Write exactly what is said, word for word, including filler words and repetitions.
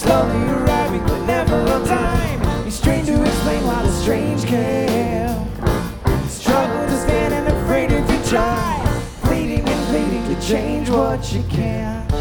slowly arriving but never on time. He's trained to explain why the strange can struggle to stand and afraid if you try, pleading and pleading to change what you can.